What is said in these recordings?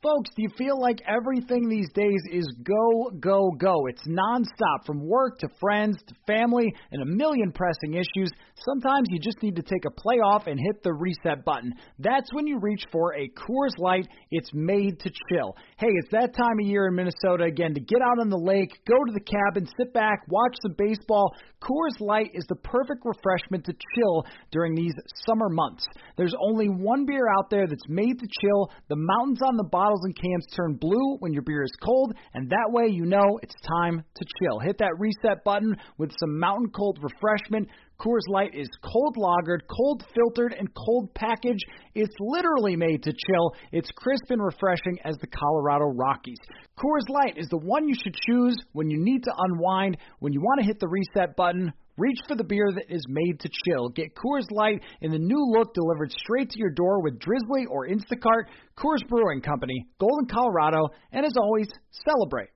Folks, do you feel like everything these days is go, go, go? It's nonstop from work to friends to family and a million pressing issues. Sometimes you just need to take a play off and hit the reset button. That's when you reach for a Coors Light. It's made to chill. Hey, it's that time of year in Minnesota again to get out on the lake, go to the cabin, sit back, watch some baseball. Coors Light is the perfect refreshment to chill during these summer months. There's only one beer out there that's made to chill. The mountains on the bottle and cans turn blue when your beer is cold, and that way you know it's time to chill. Hit that reset button with some mountain cold refreshment. Coors Light is cold lagered, cold filtered, and cold packaged. It's literally made to chill. It's crisp and refreshing as the Colorado Rockies. Coors Light is the one you should choose when you need to unwind, when you want to hit the reset button. Reach for the beer that is made to chill. Get Coors Light in the new look delivered straight to your door with Drizzly or Instacart. Coors Brewing Company, Golden, Colorado, and as always, celebrate.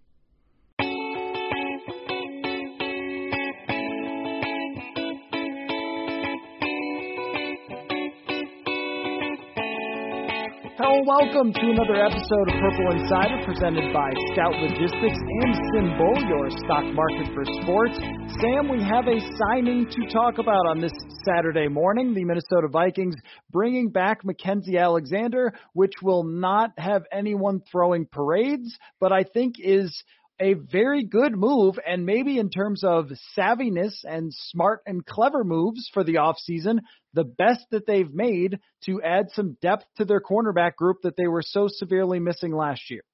Hello, welcome to another episode of Purple Insider presented by Scout Logistics and Symbol, your stock market for sports. Sam, we have a signing to talk about on this Saturday morning. The Minnesota Vikings bringing back Mackensie Alexander, which will not have anyone throwing parades, but I think is a very good move, and maybe in terms of savviness and smart and clever moves for the offseason, the best that they've made to add some depth to their cornerback group that they were so severely missing last year.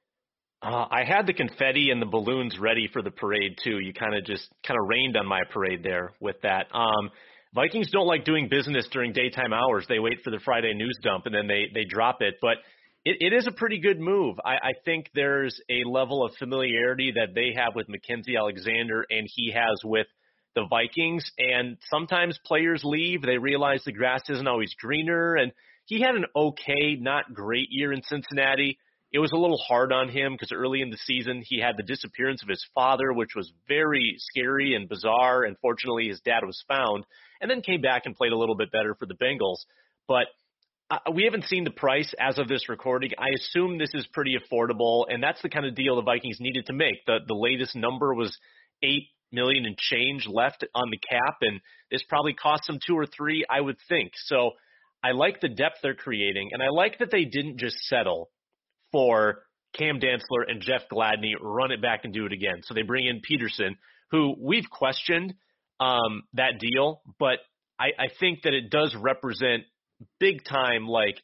I had the confetti and the balloons ready for the parade, too. You kind of rained on my parade there with that. Vikings don't like doing business during daytime hours. They wait for the Friday news dump, and then they drop it. But it is a pretty good move. I think there's a level of familiarity that they have with Mackensie Alexander and he has with the Vikings. And sometimes players leave. They realize the grass isn't always greener. And he had an okay, not great year in Cincinnati. It was a little hard on him because early in the season he had the disappearance of his father, which was very scary and bizarre. And fortunately, his dad was found and then came back and played a little bit better for the Bengals. But we haven't seen the price as of this recording. I assume this is pretty affordable, and that's the kind of deal the Vikings needed to make. The latest number was $8 million and change left on the cap, and this probably cost them 2 or 3, I would think. So I like the depth they're creating, and I like that they didn't just settle for Cam Dantzler and Jeff Gladney, run it back and do it again. So they bring in Peterson, who we've questioned that deal, but I think that it does represent big time, like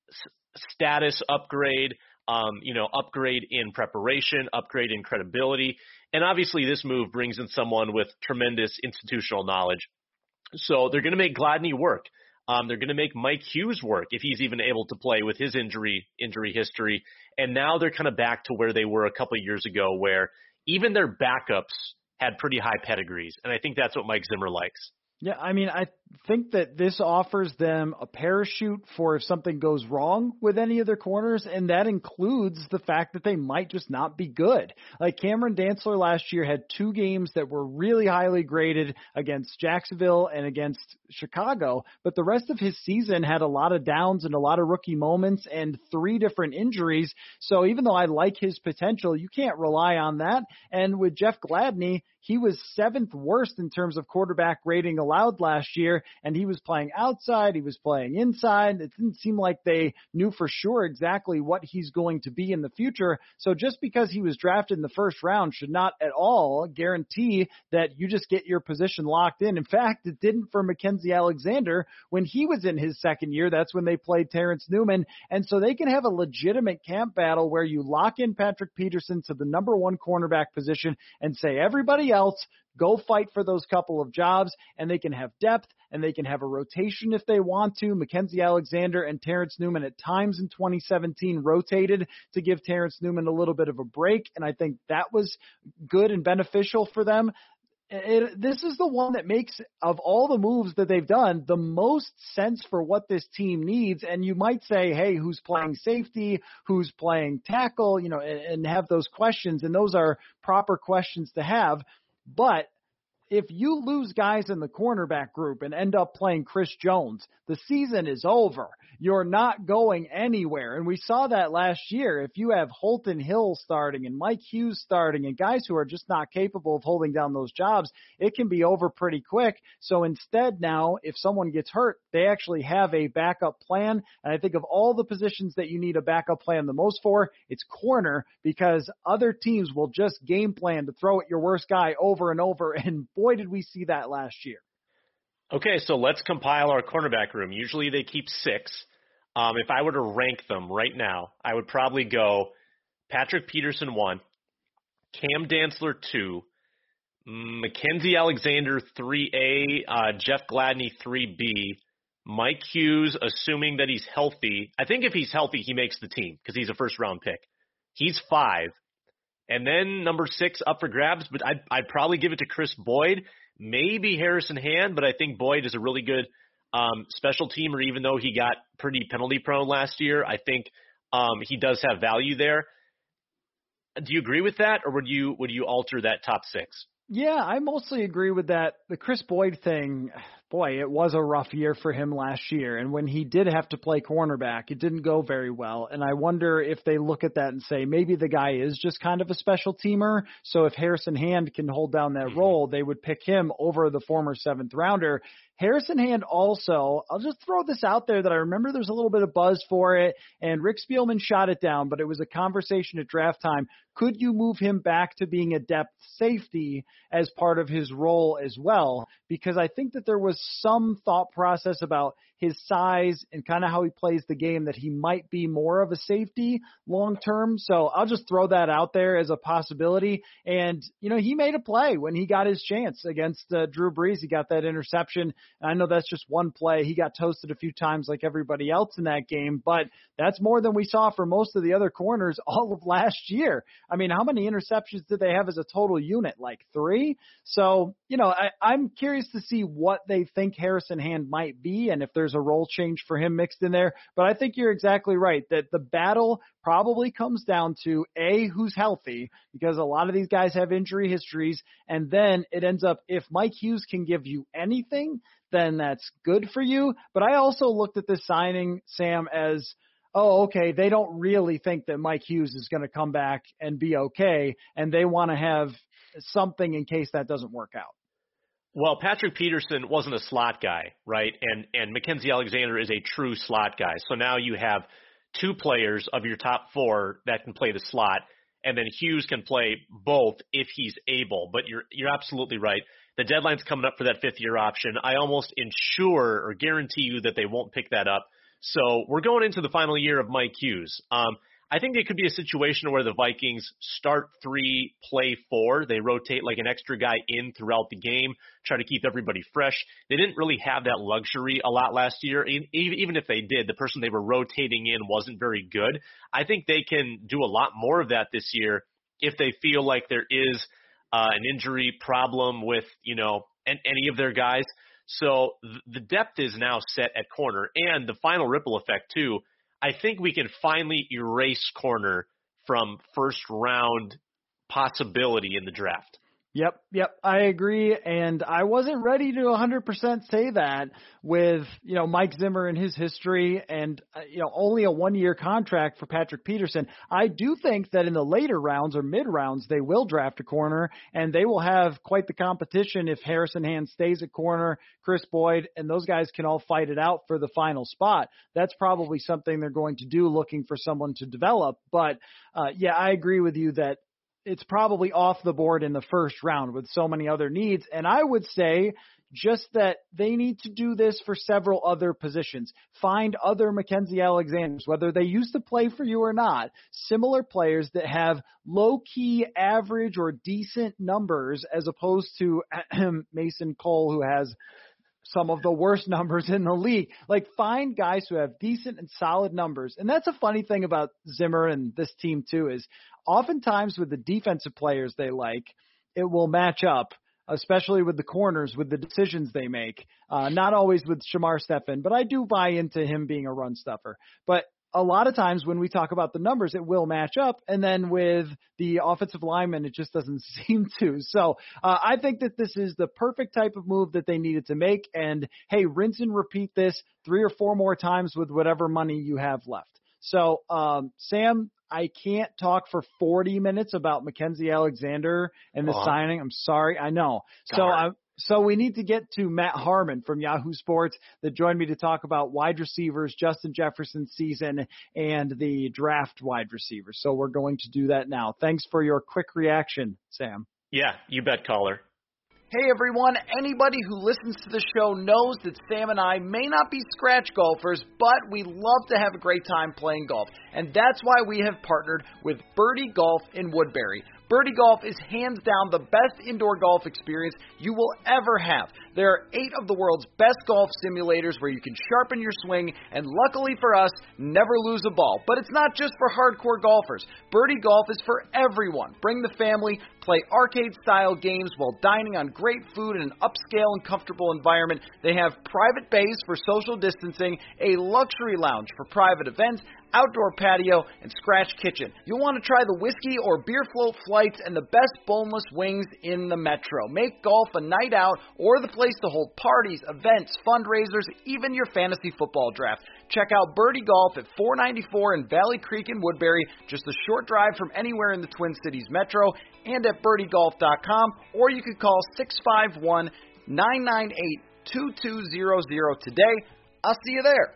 status upgrade, upgrade in preparation, upgrade in credibility. And obviously this move brings in someone with tremendous institutional knowledge. So they're going to make Gladney work. They're going to make Mike Hughes work if he's even able to play with his injury history. And now they're kind of back to where they were a couple of years ago, where even their backups had pretty high pedigrees. And I think that's what Mike Zimmer likes. Yeah, I mean, I think that this offers them a parachute for if something goes wrong with any of their corners, and that includes the fact that they might just not be good. Like Cameron Dantzler last year had 2 games that were really highly graded against Jacksonville and against Chicago, but the rest of his season had a lot of downs and a lot of rookie moments and 3 different injuries. So even though I like his potential, you can't rely on that. And with Jeff Gladney, he was 7th worst in terms of quarterback rating allowed last year, and he was playing outside, he was playing inside. It didn't seem like they knew for sure exactly what he's going to be in the future. So just because he was drafted in the first round should not at all guarantee that you just get your position locked in. In fact, it didn't for Mackensie Alexander when he was in his second year. That's when they played Terrence Newman. And so they can have a legitimate camp battle where you lock in Patrick Peterson to the number 1 cornerback position and say, everybody else, go fight for those couple of jobs, and they can have depth and they can have a rotation if they want to. Mackensie Alexander and Terrence Newman at times in 2017 rotated to give Terrence Newman a little bit of a break, and I think that was good and beneficial for them. This is the one that makes, of all the moves that they've done, the most sense for what this team needs. And you might say, hey, who's playing safety, who's playing tackle, and have those questions. And those are proper questions to have. But if you lose guys in the cornerback group and end up playing Chris Jones, the season is over. You're not going anywhere. And we saw that last year. If you have Holton Hill starting and Mike Hughes starting and guys who are just not capable of holding down those jobs, it can be over pretty quick. So instead now, if someone gets hurt, they actually have a backup plan. And I think of all the positions that you need a backup plan the most for, it's corner, because other teams will just game plan to throw at your worst guy over and over. And boy, did we see that last year. Okay, so let's compile our cornerback room. Usually they keep 6. If I were to rank them right now, I would probably go Patrick Peterson 1, Cam Dantzler 2, Mackenzie Alexander 3A, Jeff Gladney 3B, Mike Hughes, assuming that he's healthy. I think if he's healthy, he makes the team because he's a first-round pick. He's 5. And then number 6 up for grabs, but I'd probably give it to Chris Boyd, maybe Harrison Hand, but I think Boyd is a really good special teamer, even though he got pretty penalty prone last year. I think he does have value there. Do you agree with that, or would you alter that top 6? Yeah, I mostly agree with that. The Chris Boyd thing, boy, it was a rough year for him last year. And when he did have to play cornerback, it didn't go very well. And I wonder if they look at that and say, maybe the guy is just kind of a special teamer. So if Harrison Hand can hold down that role, they would pick him over the former 7th rounder. Harrison Hand also, I'll just throw this out there that I remember there's a little bit of buzz for it, and Rick Spielman shot it down, but it was a conversation at draft time. Could you move him back to being a depth safety as part of his role as well? Because I think that there was some thought process about his size and kind of how he plays the game that he might be more of a safety long term. So I'll just throw that out there as a possibility. And, he made a play when he got his chance against Drew Brees. He got that interception. I know that's just one play. He got toasted a few times like everybody else in that game, but that's more than we saw for most of the other corners all of last year. I mean, how many interceptions did they have as a total unit? Like 3? So, I'm curious to see what they think Harrison Hand might be and if there's a role change for him mixed in there. But I think you're exactly right that the battle probably comes down to A, who's healthy, because a lot of these guys have injury histories. And then it ends up, if Mike Hughes can give you anything, then that's good for you. But I also looked at this signing, Sam, as, oh, okay, they don't really think that Mike Hughes is going to come back and be okay, and they want to have something in case that doesn't work out. Well, Patrick Peterson wasn't a slot guy, right? And Mackenzie Alexander is a true slot guy. So now you have 2 players of your top 4 that can play the slot, and then Hughes can play both if he's able. But you're absolutely right. The deadline's coming up for that 5th-year option. I almost ensure or guarantee you that they won't pick that up. So we're going into the final year of Mike Hughes. I think it could be a situation where the Vikings start 3, play 4. They rotate like an extra guy in throughout the game, try to keep everybody fresh. They didn't really have that luxury a lot last year. Even if they did, the person they were rotating in wasn't very good. I think they can do a lot more of that this year if they feel like there is an injury problem with, any of their guys. So the depth is now set at corner, and the final ripple effect too. I think we can finally erase corner from first round possibility in the draft. Yep, I agree, and I wasn't ready to 100% say that with, Mike Zimmer and his history and, only a 1-year contract for Patrick Peterson. I do think that in the later rounds or mid-rounds, they will draft a corner, and they will have quite the competition if Harrison Hand stays at corner, Chris Boyd, and those guys can all fight it out for the final spot. That's probably something they're going to do, looking for someone to develop. But, I agree with you that it's probably off the board in the first round with so many other needs. And I would say just that they need to do this for several other positions. Find other Mackenzie Alexanders, whether they used to play for you or not, similar players that have low-key average or decent numbers as opposed to Mason Cole, who has some of the worst numbers in the league. Like, find guys who have decent and solid numbers. And that's a funny thing about Zimmer and this team too, is oftentimes with the defensive players they like, it will match up, especially with the corners, with the decisions they make. Not always with Shamar Stephen, but I do buy into him being a run stuffer. But a lot of times when we talk about the numbers, it will match up. And then with the offensive lineman, it just doesn't seem to. So I think that this is the perfect type of move that they needed to make. And hey, rinse and repeat this 3 or 4 more times with whatever money you have left. So, Sam, I can't talk for 40 minutes about Mackenzie Alexander and the signing. I'm sorry. I know. So we need to get to Matt Harmon from Yahoo Sports that joined me to talk about wide receivers, Justin Jefferson's season, and the draft wide receivers. So we're going to do that now. Thanks for your quick reaction, Sam. Yeah, you bet, caller. Hey everyone, anybody who listens to the show knows that Sam and I may not be scratch golfers, but we love to have a great time playing golf. And that's why we have partnered with Birdie Golf in Woodbury. Birdie Golf is hands down the best indoor golf experience you will ever have. There are 8 of the world's best golf simulators where you can sharpen your swing and, luckily for us, never lose a ball. But it's not just for hardcore golfers. Birdie Golf is for everyone. Bring the family, play arcade-style games while dining on great food in an upscale and comfortable environment. They have private bays for social distancing, a luxury lounge for private events, outdoor patio, and scratch kitchen. You'll want to try the whiskey or beer float flights and the best boneless wings in the metro. Make golf a night out or the place to hold parties, events, fundraisers, even your fantasy football draft. Check out Birdie Golf at 494 in Valley Creek in Woodbury, just a short drive from anywhere in the Twin Cities metro, and at birdiegolf.com, or you could call 651-998-2200 today. I'll see you there.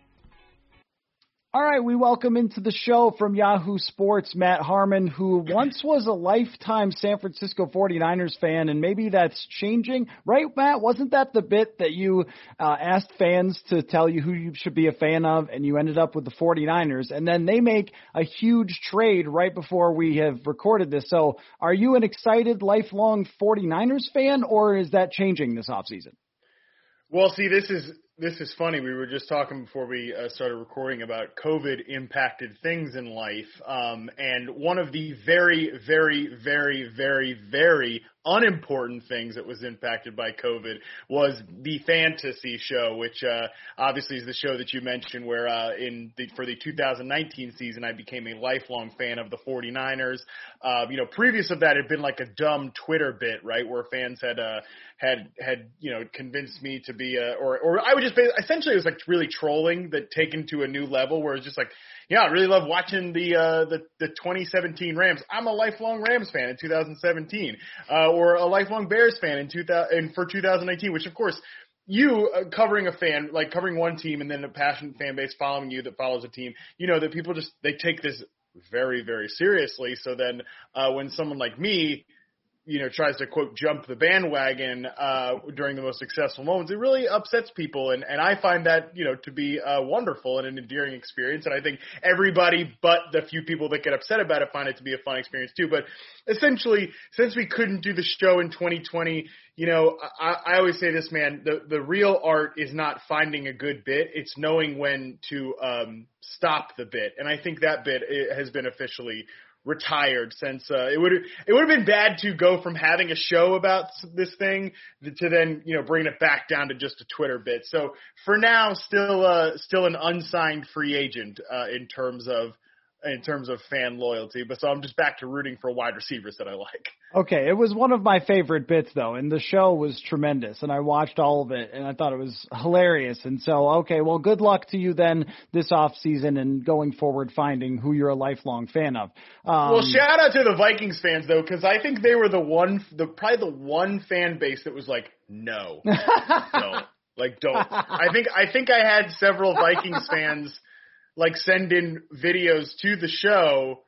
All right, we welcome into the show from Yahoo Sports, Matt Harmon, who once was a lifetime San Francisco 49ers fan, and maybe that's changing. Right, Matt? Wasn't that the bit that you asked fans to tell you who you should be a fan of, and you ended up with the 49ers, and then they make a huge trade right before we have recorded this. So are you an excited lifelong 49ers fan, or is that changing this offseason? Well, see, this is funny. We were just talking before we started recording about COVID impacted things in life. And one of the very, very, very, very, very unimportant things that was impacted by COVID was the fantasy show, which obviously is the show that you mentioned where for the 2019 season, I became a lifelong fan of the 49ers. Previous of that had been like a dumb Twitter bit, right, where fans had convinced me to be or I would just essentially it was like really trolling that taken to a new level where it's just like, yeah, I really love watching the 2017 Rams. I'm a lifelong Rams fan in 2017, or a lifelong Bears fan for 2019. Which, of course, you covering covering one team and then a passionate fan base following you that follows a team. You know that people they take this very, very seriously. So then when someone like me, tries to, quote, jump the bandwagon during the most successful moments, it really upsets people. And I find that, to be wonderful and an endearing experience. And I think everybody but the few people that get upset about it find it to be a fun experience too. But essentially, since we couldn't do the show in 2020, I always say this, man, the real art is not finding a good bit. It's knowing when to stop the bit. And I think that bit has been officially retired since it would have been bad to go from having a show about this thing to then bringing it back down to just a Twitter bit. So for now, still an unsigned free agent in terms of fan loyalty. But so I'm just back to rooting for wide receivers that I like. Okay, it was one of my favorite bits, though, and the show was tremendous, and I watched all of it, and I thought it was hilarious. And so, okay, well, good luck to you then this offseason and going forward finding who you're a lifelong fan of. Well, shout out to the Vikings fans, though, because I think they were probably the one fan base that was like, no, don't. Like, don't. I think I had several Vikings fans send in videos to the show.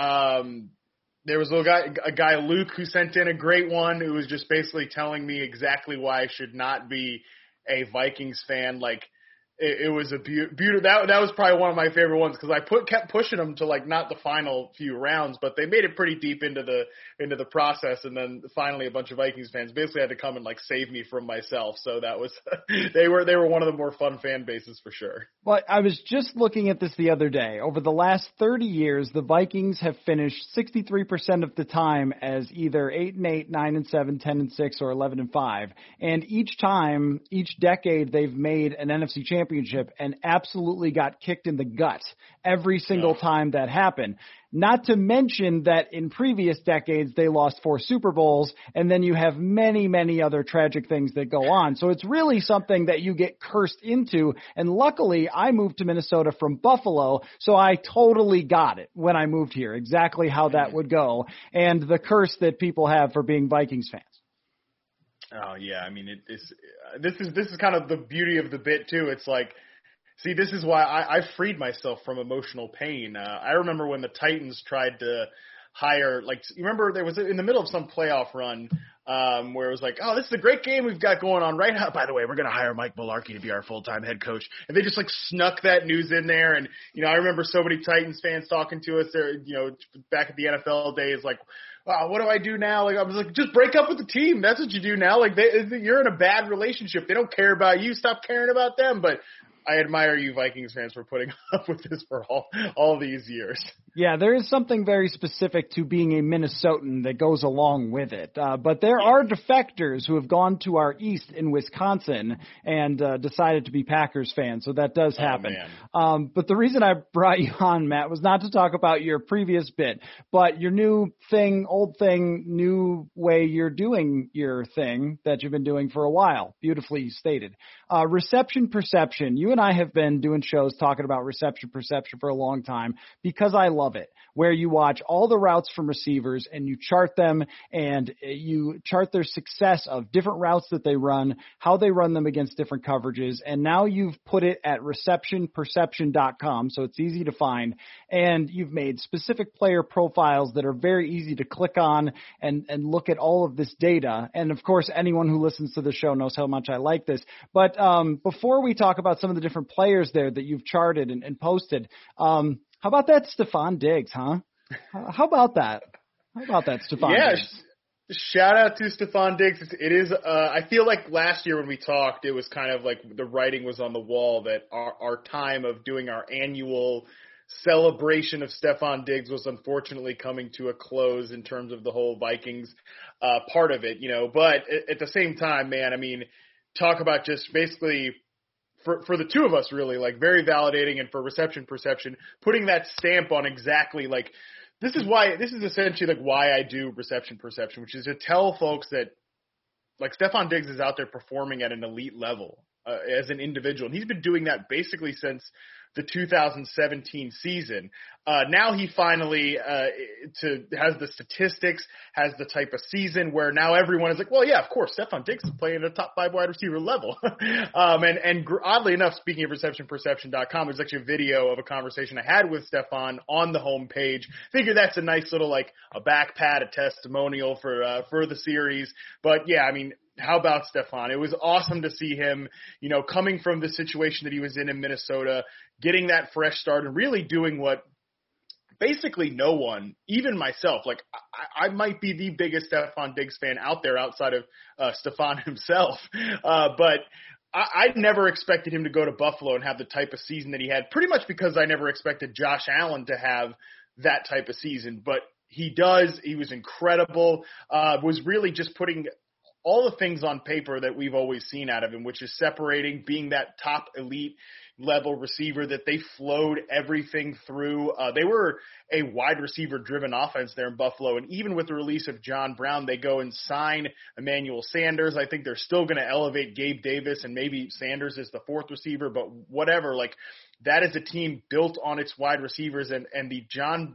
There was a guy, Luke, who sent in a great one. Who was just basically telling me exactly why I should not be a Vikings fan. It was a beautiful. That was probably one of my favorite ones because I kept pushing them to not the final few rounds, but they made it pretty deep into the process, and then finally a bunch of Vikings fans basically had to come and save me from myself. So that was they were one of the more fun fan bases for sure. Well, I was just looking at this the other day. Over the last 30 years, the Vikings have finished 63% of the time as either 8-8, 9-7, 10-6, or 11-5, and each decade they've made an NFC Championship championship and absolutely got kicked in the gut every single time that happened. Not to mention that in previous decades, they lost 4 Super Bowls, and then you have many, many other tragic things that go on. So it's really something that you get cursed into. And luckily, I moved to Minnesota from Buffalo, so I totally got it when I moved here, exactly how that would go, and the curse that people have for being Vikings fans. Oh, yeah. I mean, this is kind of the beauty of the bit, too. It's like, see, this is why I freed myself from emotional pain. I remember when the Titans tried to hire, like, you remember there was in the middle of some playoff run where it was like, oh, this is a great game we've got going on right now. By the way, we're going to hire Mike Mularkey to be our full-time head coach. And they just, like, snuck that news in there. And, I remember so many Titans fans talking to us there, back at the NFL days, like, wow, what do I do now? Like, I was like, just break up with the team. That's what you do now. Like, you're in a bad relationship. They don't care about you. Stop caring about them. But I admire you Vikings fans for putting up with this for all these years. Yeah, there is something very specific to being a Minnesotan that goes along with it. But there are defectors who have gone to our east in Wisconsin and decided to be Packers fans, so that does happen. But the reason I brought you on, Matt, was not to talk about your previous bit, but your new thing, old thing, new way you're doing your thing that you've been doing for a while. Beautifully stated. Reception perception. You and I have been doing shows talking about reception perception for a long time because I love it, where you watch all the routes from receivers and you chart them and you chart their success of different routes that they run, how they run them against different coverages. And now you've put it at receptionperception.com, so it's easy to find. And you've made specific player profiles that are very easy to click on and look at all of this data. And of course, anyone who listens to the show knows how much I like this. But before we talk about some of the different players there that you've charted and posted, how about that Stefon Diggs, huh? How about that? How about that Stefon Diggs? Shout out to Stefon Diggs. It is. I feel like last year when we talked, it was kind of like the writing was on the wall that our time of doing our annual celebration of Stefon Diggs was unfortunately coming to a close in terms of the whole Vikings part of it, But at the same time, man, I mean, talk about just basically – for the two of us, really, like, very validating, and for reception perception, putting that stamp on exactly, like, this is essentially, like, why I do reception perception, which is to tell folks that, like, Stefon Diggs is out there performing at an elite level as an individual. And he's been doing that basically since the 2017 season. Now he finally has the statistics, has the type of season where now everyone is like, well, yeah, of course, Stefon Diggs is playing at a top 5 wide receiver level. And oddly enough, speaking of receptionperception.com, there's actually a video of a conversation I had with Stefon on the homepage. Figure that's a nice little, like, a back pat, a testimonial for the series. But yeah, I mean, how about Stefon? It was awesome to see him, coming from the situation that he was in Minnesota, getting that fresh start and really doing what basically no one, even myself, like I might be the biggest Stefon Diggs fan out there outside of Stefon himself. But I never expected him to go to Buffalo and have the type of season that he had, pretty much because I never expected Josh Allen to have that type of season. But he does. He was incredible. Was really just putting all the things on paper that we've always seen out of him, which is separating, being that top elite level receiver that they flowed everything through. They were a wide receiver driven offense there in Buffalo. And even with the release of John Brown, they go and sign Emmanuel Sanders. I think they're still going to elevate Gabe Davis, and maybe Sanders is the 4th receiver, but whatever, like, that is a team built on its wide receivers, and the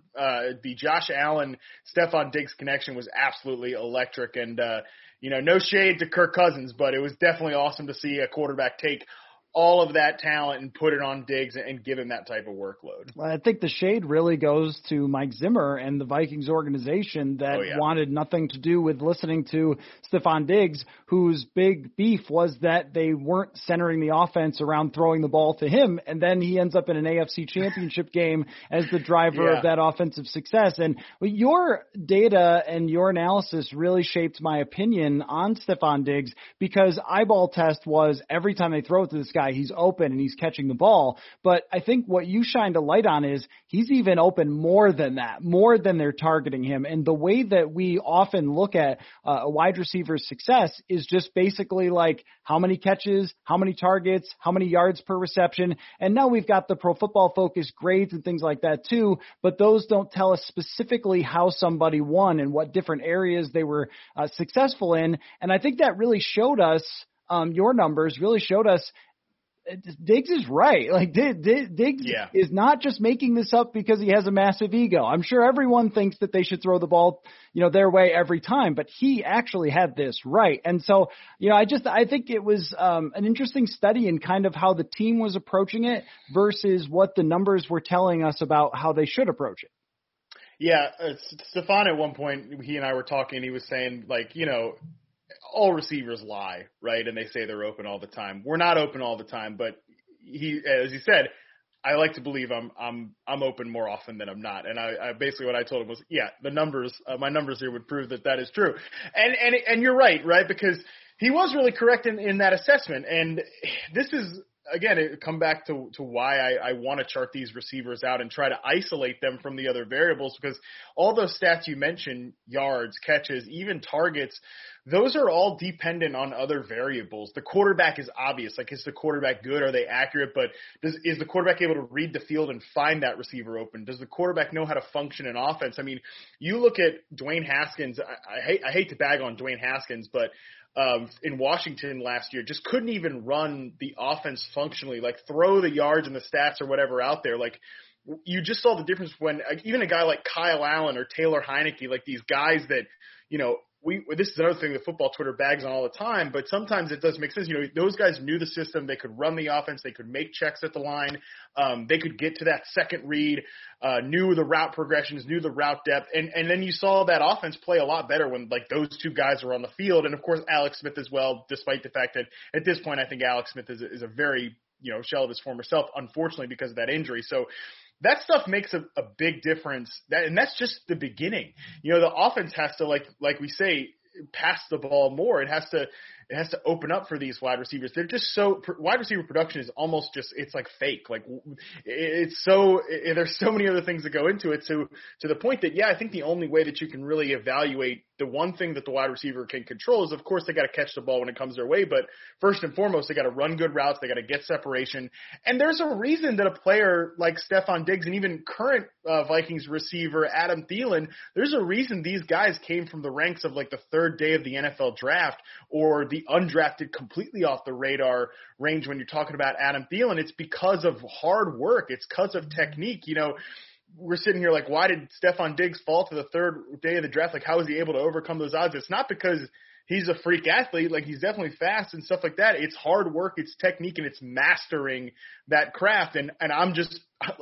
Josh Allen, Stefon Diggs connection was absolutely electric. And, no shade to Kirk Cousins, but it was definitely awesome to see a quarterback take all of that talent and put it on Diggs and give him that type of workload. Well, I think the shade really goes to Mike Zimmer and the Vikings organization that wanted nothing to do with listening to Stefon Diggs, whose big beef was that they weren't centering the offense around throwing the ball to him, and then he ends up in an AFC championship game as the driver of that offensive success. And your data and your analysis really shaped my opinion on Stefon Diggs, because eyeball test was every time they throw it to this guy, guy, he's open and he's catching the ball. But I think what you shined a light on is he's even open more than that, more than they're targeting him. And the way that we often look at a wide receiver's success is just basically like how many catches, how many targets, how many yards per reception. And now we've got the Pro Football Focus grades and things like that too, but those don't tell us specifically how somebody won and what different areas they were successful in. And I think that really showed us, your numbers really showed us Diggs is right. Like Diggs is not just making this up because he has a massive ego. I'm sure everyone thinks that they should throw the ball, their way every time, but he actually had this right. And so, I think it was an interesting study in kind of how the team was approaching it versus what the numbers were telling us about how they should approach it. Yeah, Stefan at one point, he and I were talking, he was saying, like, all receivers lie, right? And they say they're open all the time. We're not open all the time, but as he said, I like to believe I'm open more often than I'm not. And I basically what I told him was, the numbers, my numbers here would prove that is true. And you're right? Because he was really correct in that assessment. And this is, again, it come back to why I want to chart these receivers out and try to isolate them from the other variables, because all those stats you mentioned, yards, catches, even targets, those are all dependent on other variables. The quarterback is obvious. Like, is the quarterback good? Are they accurate? But is the quarterback able to read the field and find that receiver open? Does the quarterback know how to function in offense? I mean, you look at Dwayne Haskins. I hate to bag on Dwayne Haskins, but in Washington last year, just couldn't even run the offense functionally, like throw the yards and the stats or whatever out there. Like, you just saw the difference when even a guy like Kyle Allen or Taylor Heineke, like these guys that, this is another thing that football Twitter bags on all the time, but sometimes it does make sense. Those guys knew the system. They could run the offense. They could make checks at the line. They could get to that second read, knew the route progressions, knew the route depth. And then you saw that offense play a lot better when, like, those two guys were on the field. And, of course, Alex Smith as well, despite the fact that at this point I think Alex Smith is a very, shell of his former self, unfortunately, because of that injury. So that stuff makes a big difference. And that's just the beginning. The offense has to, like we say, pass the ball more. It has to open up for these wide receivers. They're just wide receiver production is almost just, it's like fake. Like, there's so many other things that go into it to the point that, I think the only way that you can really evaluate the one thing that the wide receiver can control is, of course, they got to catch the ball when it comes their way. But first and foremost, they got to run good routes. They got to get separation. And there's a reason that a player like Stefon Diggs and even current Vikings receiver Adam Thielen, there's a reason these guys came from the ranks of like the third day of the NFL draft or the undrafted, completely off the radar range when you're talking about Adam Thielen. It's because of hard work. It's because of technique. We're sitting here like, why did Stefon Diggs fall to the third day of the draft? Like, how was he able to overcome those odds? It's not because he's a freak athlete. Like, he's definitely fast and stuff like that. It's hard work, it's technique, and it's mastering that craft. And I'm just,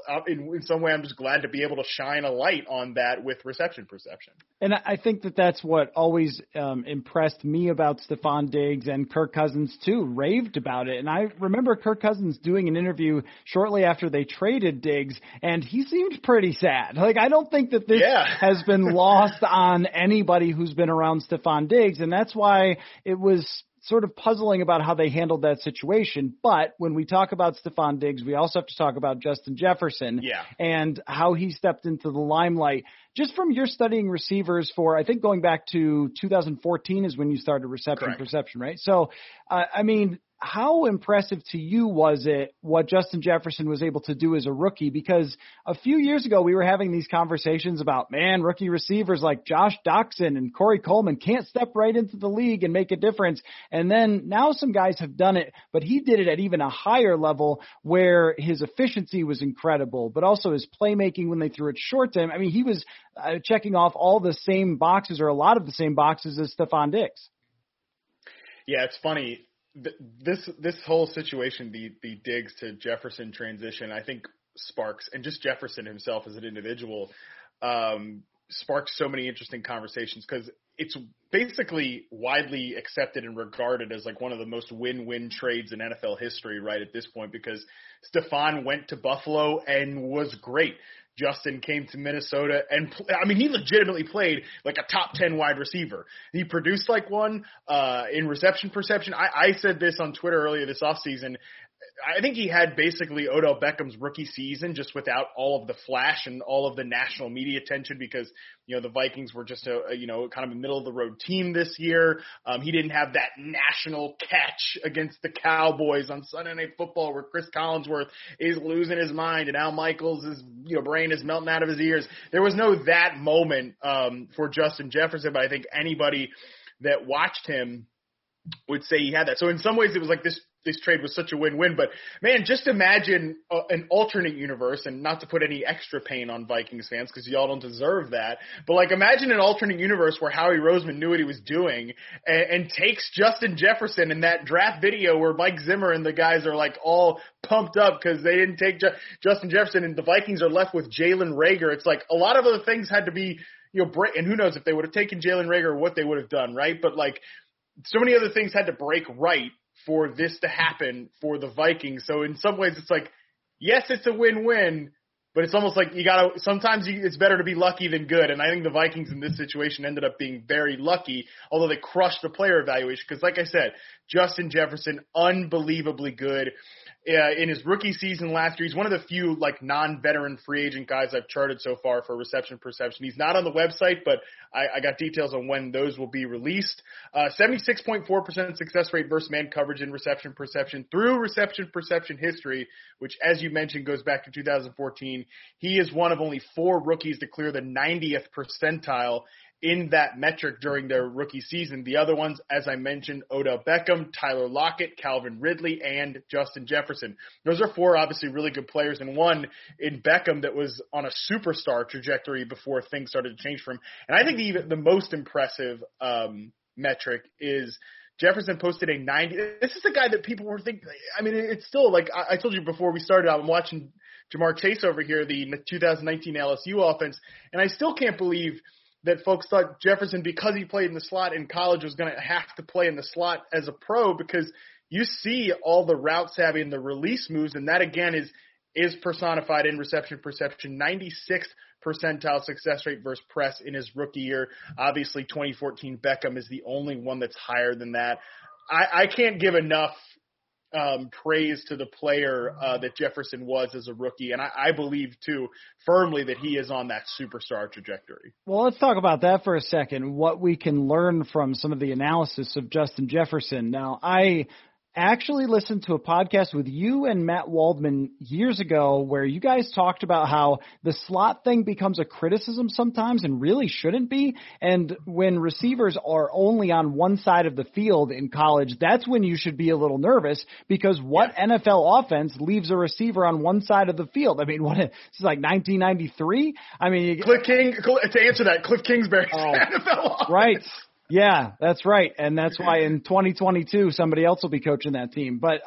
in some way, I'm just glad to be able to shine a light on that with reception perception. And I think that's what always impressed me about Stefon Diggs, and Kirk Cousins too raved about it. And I remember Kirk Cousins doing an interview shortly after they traded Diggs, and he seemed pretty sad. Like, I don't think that this has been lost on anybody who's been around Stefon Diggs, and that's why it was sort of puzzling about how they handled that situation. But when we talk about Stefon Diggs, we also have to talk about Justin Jefferson and how he stepped into the limelight. Just from your studying receivers for, I think going back to 2014 is when you started reception perception, right? So, I mean, how impressive to you was it what Justin Jefferson was able to do as a rookie? Because a few years ago, we were having these conversations about, rookie receivers like Josh Doxson and Corey Coleman can't step right into the league and make a difference. And then now some guys have done it, but he did it at even a higher level where his efficiency was incredible, but also his playmaking when they threw it short to him. I mean, he was checking off all the same boxes, or a lot of the same boxes, as Stefon Diggs. Yeah, it's funny. This whole situation, the Diggs to Jefferson transition, I think sparks, and just Jefferson himself as an individual, sparks so many interesting conversations, because it's basically widely accepted and regarded as like one of the most win-win trades in NFL history right at this point, because Stefon went to Buffalo and was great. Justin came to Minnesota and, he legitimately played like a top 10 wide receiver. He produced like one in reception perception. I said this on Twitter earlier this offseason. I think he had basically Odell Beckham's rookie season just without all of the flash and all of the national media attention because, the Vikings were just a kind of a middle of the road team this year. He didn't have that national catch against the Cowboys on Sunday Night Football where Chris Collinsworth is losing his mind and Al Michaels' brain is melting out of his ears. There was no that moment for Justin Jefferson, but I think anybody that watched him would say he had that. So in some ways it was like this trade was such a win-win, but man, just imagine an alternate universe, and not to put any extra pain on Vikings fans because y'all don't deserve that, but like imagine an alternate universe where Howie Roseman knew what he was doing and takes Justin Jefferson in that draft video where Mike Zimmer and the guys are like all pumped up because they didn't take Justin Jefferson and the Vikings are left with Jalen Reagor. It's like a lot of other things had to be, and who knows if they would have taken Jalen Reagor, what they would have done, right? But like so many other things had to break right for this to happen for the Vikings. So in some ways it's like, yes, it's a win-win, but it's almost like it's better to be lucky than good. And I think the Vikings in this situation ended up being very lucky, although they crushed the player evaluation. Because like I said, Justin Jefferson, unbelievably good. In his rookie season last year, he's one of the few like non-veteran free agent guys I've charted so far for reception perception. He's not on the website, but I got details on when those will be released. 76.4% success rate versus man coverage in reception perception through reception perception history, which as you mentioned goes back to 2014. He is one of only 4 rookies to clear the 90th percentile in that metric during their rookie season. The other ones, as I mentioned, Odell Beckham, Tyler Lockett, Calvin Ridley, and Justin Jefferson. Those are 4 obviously really good players, and one in Beckham that was on a superstar trajectory before things started to change for him. And I think the most impressive metric is Jefferson posted a 90. This is the guy that people were thinking. I mean, it's still like I told you before we started. I'm watching Jamar Chase over here, the 2019 LSU offense, and I still can't believe that folks thought Jefferson, because he played in the slot in college, was going to have to play in the slot as a pro, because you see all the route savvy and the release moves, and that, again, is personified in reception perception. 96th percentile success rate versus press in his rookie year. Obviously, 2014 Beckham is the only one that's higher than that. I can't give enough praise to the player that Jefferson was as a rookie, and I believe, too, firmly that he is on that superstar trajectory. Well, let's talk about that for a second, what we can learn from some of the analysis of Justin Jefferson. Now, I actually listened to a podcast with you and Matt Waldman years ago where you guys talked about how the slot thing becomes a criticism sometimes and really shouldn't be. And when receivers are only on one side of the field in college, that's when you should be a little nervous, because what NFL offense leaves a receiver on one side of the field? I mean, this is like 1993? I mean, to answer that, Cliff Kingsbury's NFL offense. Right. Yeah, that's right. And that's why in 2022, somebody else will be coaching that team. But,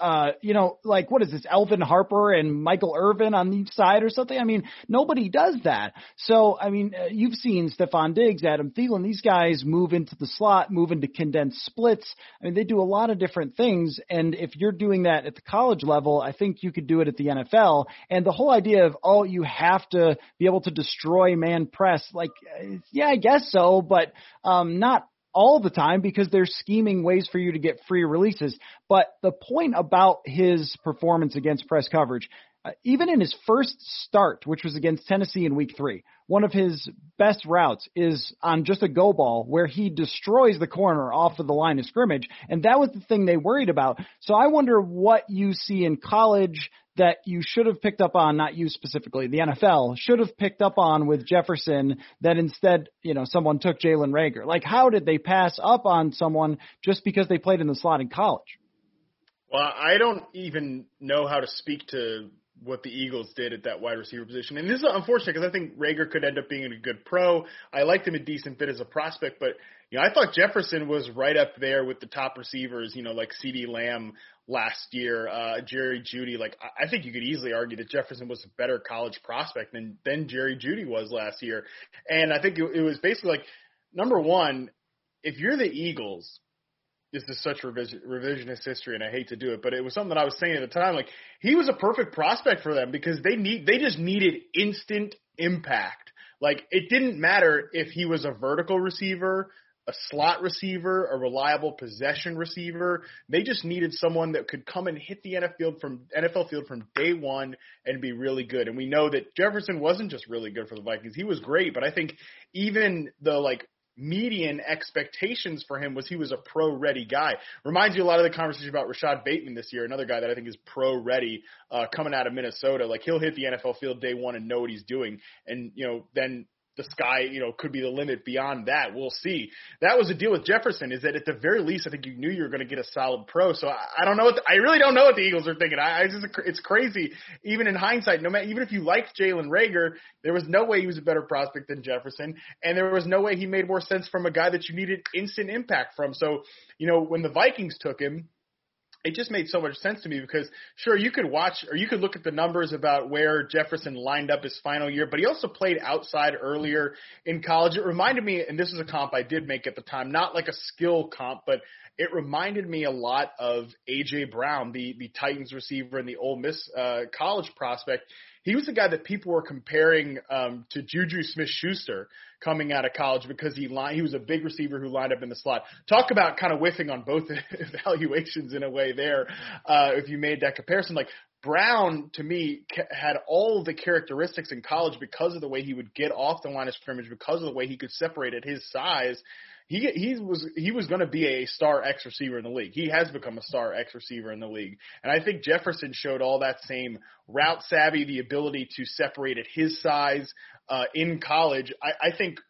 like, what is this, Elvin Harper and Michael Irvin on each side or something? I mean, nobody does that. So, I mean, you've seen Stephon Diggs, Adam Thielen, these guys move into the slot, move into condensed splits. I mean, they do a lot of different things. And if you're doing that at the college level, I think you could do it at the NFL. And the whole idea of, you have to be able to destroy man press, like, yeah, I guess so, but not all the time, because they're scheming ways for you to get free releases. But the point about his performance against press coverage, even in his first start, which was against Tennessee in week 3, one of his best routes is on just a go ball where he destroys the corner off of the line of scrimmage. And that was the thing they worried about. So I wonder what you see in college that you should have picked up on, not you specifically, the NFL should have picked up on with Jefferson, that instead, someone took Jalen Reagor. Like, how did they pass up on someone just because they played in the slot in college? Well, I don't even know how to speak to what the Eagles did at that wide receiver position. And this is unfortunate because I think Reagor could end up being a good pro. I liked him a decent bit as a prospect, but I thought Jefferson was right up there with the top receivers, like CeeDee Lamb last year, Jerry Jeudy. Like, I think you could easily argue that Jefferson was a better college prospect than Jerry Jeudy was last year. And I think it was basically like, number one, if you're the Eagles, this is such revisionist history, and I hate to do it, but it was something that I was saying at the time. Like, he was a perfect prospect for them because they just needed instant impact. Like, it didn't matter if he was a vertical receiver, a slot receiver, a reliable possession receiver. They just needed someone that could come and hit the NFL field from day one and be really good. And we know that Jefferson wasn't just really good for the Vikings. He was great, but I think even the median expectations for him was he was a pro-ready guy. Reminds you a lot of the conversation about Rashad Bateman this year, another guy that I think is pro-ready coming out of Minnesota. He'll hit the NFL field day one and know what he's doing. And, then the sky, could be the limit beyond that. We'll see. That was the deal with Jefferson, is that at the very least, I think you knew you were going to get a solid pro. So I don't know. I really don't know what the Eagles are thinking. It's crazy. Even in hindsight, even if you liked Jalen Reagor, there was no way he was a better prospect than Jefferson. And there was no way he made more sense from a guy that you needed instant impact from. So, when the Vikings took him, it just made so much sense to me because, sure, you could watch or you could look at the numbers about where Jefferson lined up his final year, but he also played outside earlier in college. It reminded me, and this is a comp I did make at the time, not like a skill comp, but it reminded me a lot of A.J. Brown, the Titans receiver and the Ole Miss college prospect. He was the guy that people were comparing to Juju Smith-Schuster coming out of college because he was a big receiver who lined up in the slot. Talk about kind of whiffing on both evaluations in a way there if you made that comparison. Brown, to me, had all of the characteristics in college because of the way he would get off the line of scrimmage, because of the way he could separate at his size. He was going to be a star X receiver in the league. He has become a star X receiver in the league. And I think Jefferson showed all that same route savvy, the ability to separate at his size in college. I think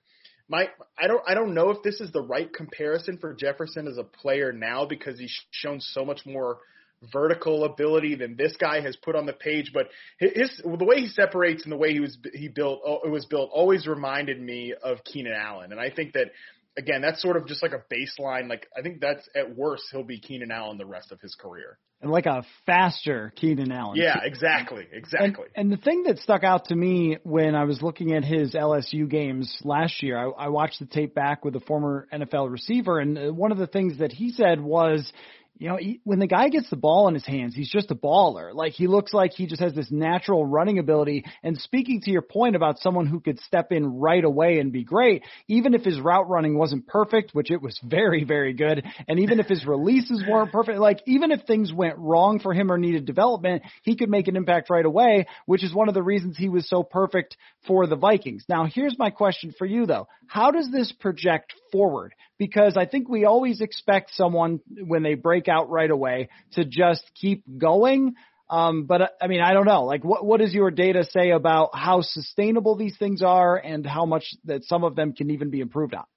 I don't know if this is the right comparison for Jefferson as a player now because he's shown so much more vertical ability than this guy has put on the page, but the way he separates and the way it was built always reminded me of Keenan Allen. And I think that, again, that's sort of just like a baseline. I think that's at worst, he'll be Keenan Allen the rest of his career. And like a faster Keenan Allen. Yeah, exactly. And the thing that stuck out to me when I was looking at his LSU games last year, I watched the tape back with a former NFL receiver, and one of the things that he said was, when the guy gets the ball in his hands, he's just a baller. He looks like he just has this natural running ability. And speaking to your point about someone who could step in right away and be great, even if his route running wasn't perfect, which it was very, very good, and even if his releases weren't perfect, even if things went wrong for him or needed development, he could make an impact right away, which is one of the reasons he was so perfect for the Vikings. Now, here's my question for you, though. How does this project forward? Because I think we always expect someone, when they break out right away, to just keep going. But I don't know. What does your data say about how sustainable these things are and how much that some of them can even be improved on?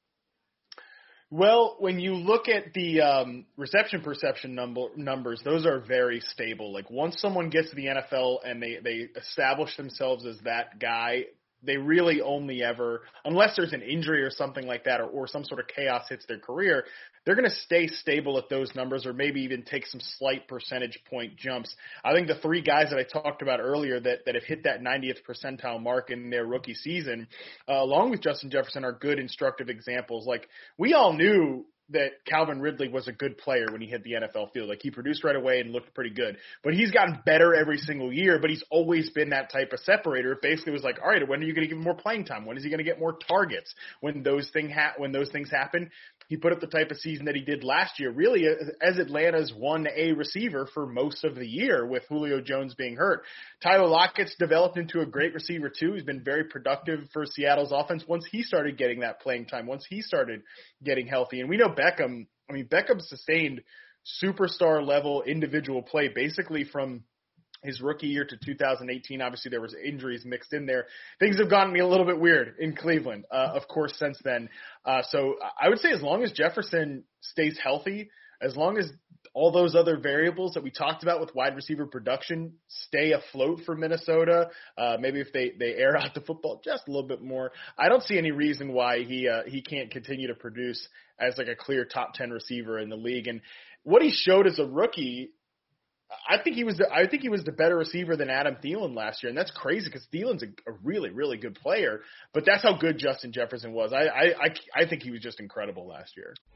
Well, when you look at the reception perception numbers, those are very stable. Once someone gets to the NFL and they establish themselves as that guy, they really only ever, unless there's an injury or something like that, or some sort of chaos hits their career, they're going to stay stable at those numbers or maybe even take some slight percentage point jumps. I think the three guys that I talked about earlier that have hit that 90th percentile mark in their rookie season, along with Justin Jefferson, are good instructive examples. We all knew that Calvin Ridley was a good player when he hit the NFL field. He produced right away and looked pretty good. But he's gotten better every single year, but he's always been that type of separator. It basically was all right, when are you going to give him more playing time? When is he going to get more targets? When those things happen, he put up the type of season that he did last year, really as Atlanta's 1A receiver for most of the year with Julio Jones being hurt. Tyler Lockett's developed into a great receiver too. He's been very productive for Seattle's offense once he started getting that playing time, once he started getting healthy. And we know Beckham sustained superstar level individual play basically from his rookie year to 2018. Obviously, there was injuries mixed in there. Things have gotten me a little bit weird in Cleveland, of course, since then. So I would say as long as Jefferson stays healthy, as long as all those other variables that we talked about with wide receiver production stay afloat for Minnesota, maybe if they air out the football just a little bit more, I don't see any reason why he can't continue to produce as a clear top 10 receiver in the league. And what he showed as a rookie, I think he was the better receiver than Adam Thielen last year, and that's crazy because Thielen's a really, really good player. But that's how good Justin Jefferson was. I think he was just incredible last year.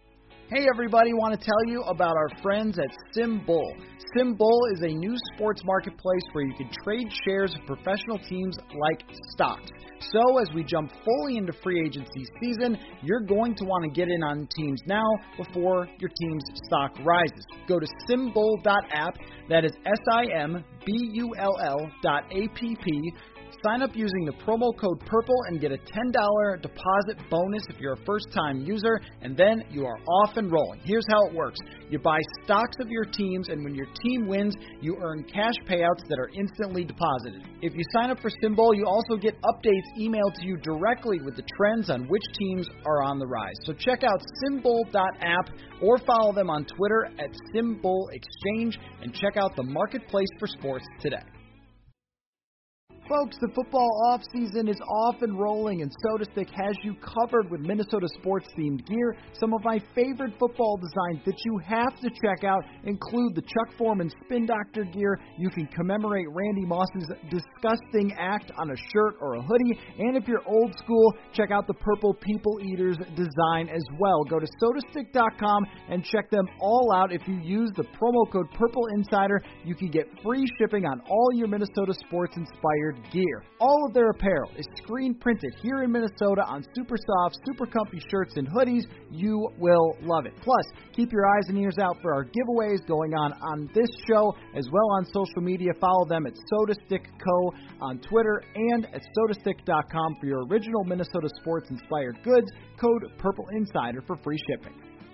Hey everybody, want to tell you about our friends at SimBull. SimBull is a new sports marketplace where you can trade shares of professional teams like stocks. So as we jump fully into free agency season, you're going to want to get in on teams now before your team's stock rises. Go to simbull.app, that is SIMBULL.app. Sign up using the promo code PURPLE and get a $10 deposit bonus if you're a first-time user, and then you are off and rolling. Here's how it works. You buy stocks of your teams, and when your team wins, you earn cash payouts that are instantly deposited. If you sign up for SimBull, you also get updates emailed to you directly with the trends on which teams are on the rise. So check out simbull.app or follow them on Twitter at SimBullExchange and check out the marketplace for sports today. Folks, the football offseason is off and rolling, and SotaStick has you covered with Minnesota sports-themed gear. Some of my favorite football designs that you have to check out include the Chuck Foreman Spin Doctor gear. You can commemorate Randy Moss's disgusting act on a shirt or a hoodie. And if you're old school, check out the Purple People Eaters design as well. Go to sotastick.com and check them all out. If you use the promo code PURPLEINSIDER, you can get free shipping on all your Minnesota sports-inspired gear. All of their apparel is screen printed here in Minnesota on super soft, super comfy shirts and hoodies. You will love it. Plus, keep your eyes and ears out for our giveaways going on this show as well on social media. Follow them at SotaStick Co. on Twitter and at sotastick.com for your original Minnesota sports inspired goods. Code PURPLEINSIDER for free shipping.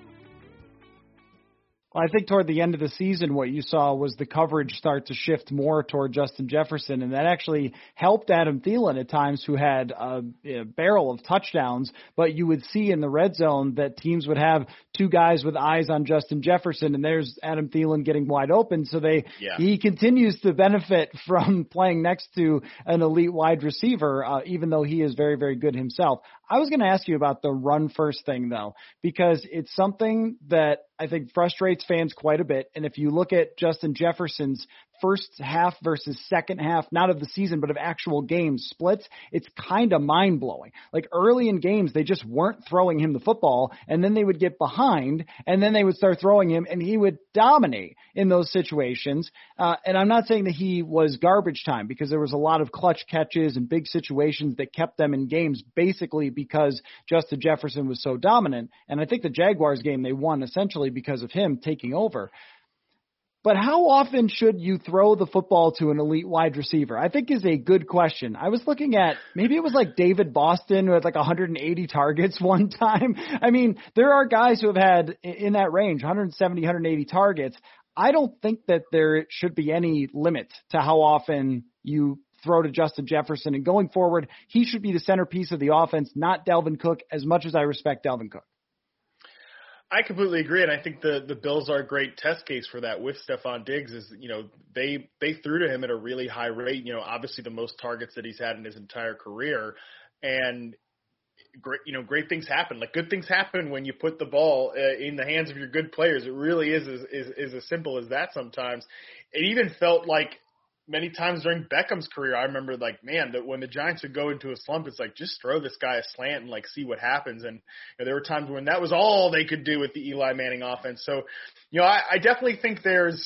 Well, I think toward the end of the season, what you saw was the coverage start to shift more toward Justin Jefferson, and that actually helped Adam Thielen at times, who had a barrel of touchdowns. But you would see in the red zone that teams would have two guys with eyes on Justin Jefferson, and there's Adam Thielen getting wide open. So he continues to benefit from playing next to an elite wide receiver, even though he is very, very good himself. I was going to ask you about the run first thing, though, because it's something that I think frustrates fans quite a bit. And if you look at Justin Jefferson's first half versus second half, not of the season, but of actual game splits, it's kind of mind-blowing. Like early in games, they just weren't throwing him the football, and then they would get behind, and then they would start throwing him, and he would dominate in those situations. And I'm not saying that he was garbage time, because there was a lot of clutch catches and big situations that kept them in games, basically because Justin Jefferson was so dominant. And I think the Jaguars game, they won essentially because of him taking over. But how often should you throw the football to an elite wide receiver? I think is a good question. I was looking at, maybe it was like David Boston, who had like 180 targets one time. I mean, there are guys who have had in that range, 170, 180 targets. I don't think that there should be any limit to how often you throw to Justin Jefferson. And going forward, he should be the centerpiece of the offense, not Dalvin Cook, as much as I respect Dalvin Cook. I completely agree, and I think the Bills are a great test case for that with Stephon Diggs. Is they threw to him at a really high rate. Obviously the most targets that he's had in his entire career, and great things happen. Like good things happen when you put the ball in the hands of your good players. It really is as simple as that. Sometimes it even felt like. Many times during Beckham's career, I remember that when the Giants would go into a slump, it's like, just throw this guy a slant and see what happens. And there were times when that was all they could do with the Eli Manning offense. So, I definitely think there's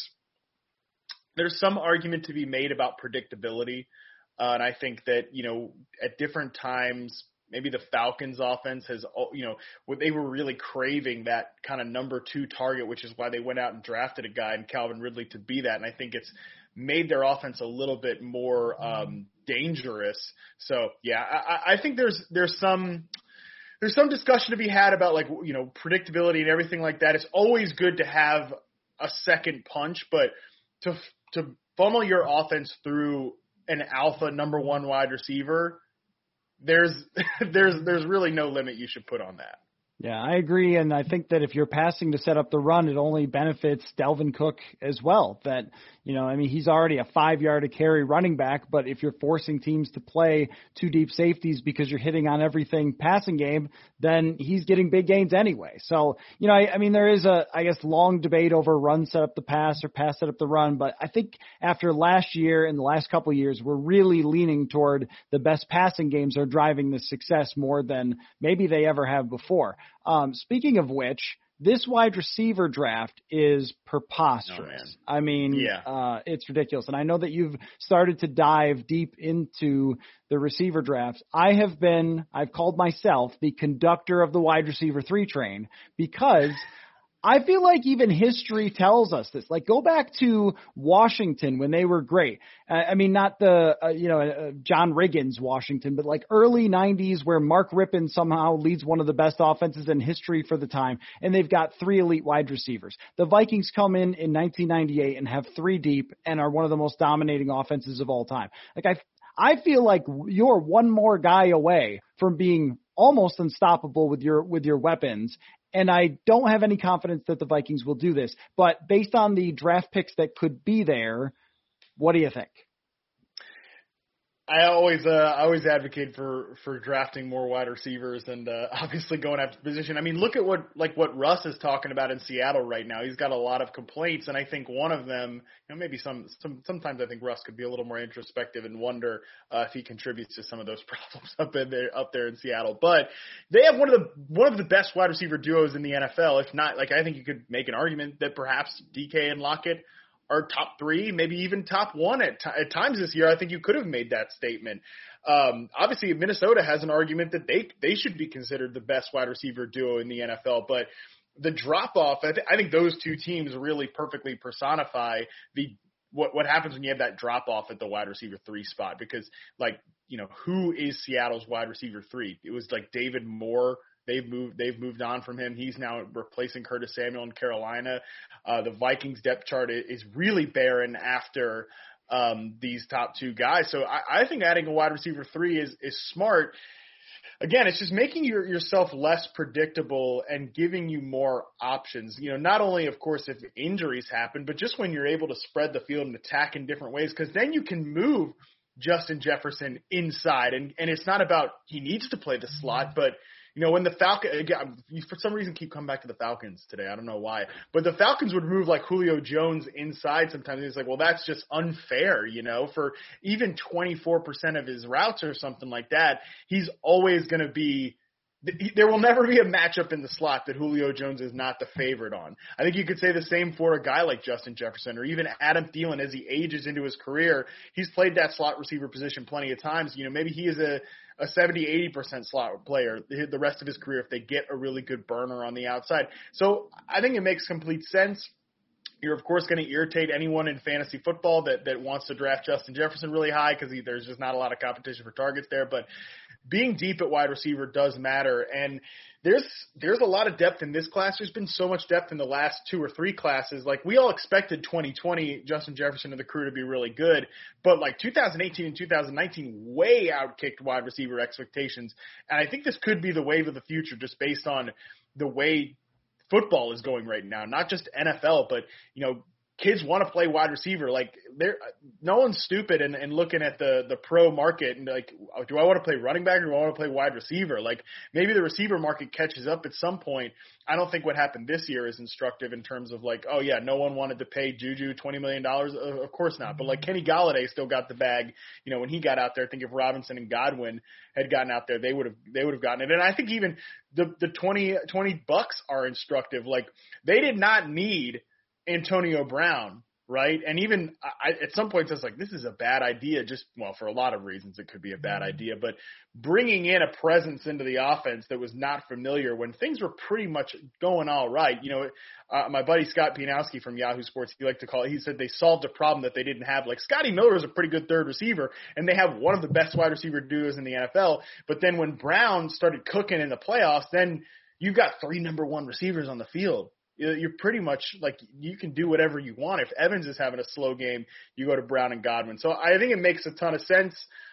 some argument to be made about predictability. And I think that, at different times, maybe the Falcons offense has, they were really craving that kind of number 2 target, which is why they went out and drafted a guy in Calvin Ridley to be that. And I think it's made their offense a little bit more dangerous. So yeah, I think there's some discussion to be had about predictability and everything like that. It's always good to have a second punch, but to funnel your offense through an alpha number 1 wide receiver, there's really no limit you should put on that. Yeah, I agree, and I think that if you're passing to set up the run, it only benefits Dalvin Cook as well. That, he's already a 5-yard-a-carry running back, but if you're forcing teams to play 2 deep safeties because you're hitting on everything passing game, then he's getting big gains anyway. So, there is long debate over run set up the pass or pass set up the run, but I think after last year and the last couple of years, we're really leaning toward the best passing games are driving the success more than maybe they ever have before. Speaking of which, this wide receiver draft is preposterous. Oh, I mean, it's ridiculous. And I know that you've started to dive deep into the receiver drafts. I've called myself the conductor of the wide receiver 3 train, because I feel like even history tells us this. Like, go back to Washington when they were great. I mean, not the, John Riggins Washington, but like early 90s where Mark Rippon somehow leads one of the best offenses in history for the time, and they've got 3 elite wide receivers. The Vikings come in 1998 and have 3 deep and are one of the most dominating offenses of all time. Like, I feel like you're one more guy away from being almost unstoppable with your weapons. And I don't have any confidence that the Vikings will do this. But based on the draft picks that could be there, what do you think? I always advocate for drafting more wide receivers and obviously going after the position. I mean, look at what Russ is talking about in Seattle right now. He's got a lot of complaints, and I think one of them, maybe sometimes I think Russ could be a little more introspective and wonder if he contributes to some of those problems up there in Seattle. But they have one of the best wide receiver duos in the NFL. If not, I think you could make an argument that perhaps DK and Lockett are top 3, maybe even top 1 at times this year. I think you could have made that statement. Obviously, Minnesota has an argument that they should be considered the best wide receiver duo in the NFL. But the drop-off, I think those 2 teams really perfectly personify what happens when you have that drop-off at the wide receiver 3 spot. Because, who is Seattle's wide receiver 3? It was like David Moore. They've moved on from him. He's now replacing Curtis Samuel in Carolina. The Vikings depth chart is really barren after these top 2 guys. So I think adding a wide receiver 3 is smart. Again, it's just making yourself less predictable and giving you more options. Not only, of course, if injuries happen, but just when you're able to spread the field and attack in different ways, because then you can move Justin Jefferson inside. And it's not about he needs to play the slot, but when the Falcons, again, for some reason keep coming back to the Falcons today. I don't know why. But the Falcons would move like Julio Jones inside sometimes. It's like, well, that's just unfair, for even 24% of his routes or something like that. He's always going to be – there will never be a matchup in the slot that Julio Jones is not the favorite on. I think you could say the same for a guy like Justin Jefferson or even Adam Thielen as he ages into his career. He's played that slot receiver position plenty of times. Maybe he is a 70-80% slot player the rest of his career if they get a really good burner on the outside. So I think it makes complete sense. You're, of course, going to irritate anyone in fantasy football that wants to draft Justin Jefferson really high because there's just not a lot of competition for targets there. But being deep at wide receiver does matter. And there's a lot of depth in this class. There's been so much depth in the last 2 or 3 classes. Like, we all expected 2020 Justin Jefferson and the crew to be really good, but 2018 and 2019 way outkicked wide receiver expectations. And I think this could be the wave of the future just based on the way football is going right now, not just NFL, but, kids want to play wide receiver. No one's stupid and looking at the pro market and do I want to play running back or do I want to play wide receiver? Maybe the receiver market catches up at some point. I don't think what happened this year is instructive in terms of no one wanted to pay Juju $20 million. Of course not. But Kenny Golladay still got the bag. When he got out there, I think if Robinson and Godwin had gotten out there, they would have gotten it. And I think even the 20 bucks are instructive. They did not need Antonio Brown, right? And even at some points, I was like, this is a bad idea. For a lot of reasons, it could be a bad idea. But bringing in a presence into the offense that was not familiar when things were pretty much going all right. My buddy Scott Pianowski from Yahoo Sports, he said they solved a problem that they didn't have. Scotty Miller is a pretty good third receiver, and they have one of the best wide receiver duos in the NFL. But then when Brown started cooking in the playoffs, then you've got 3 number 1 receivers on the field. You're pretty much you can do whatever you want. If Evans is having a slow game, you go to Brown and Godwin. So I think it makes a ton of sense.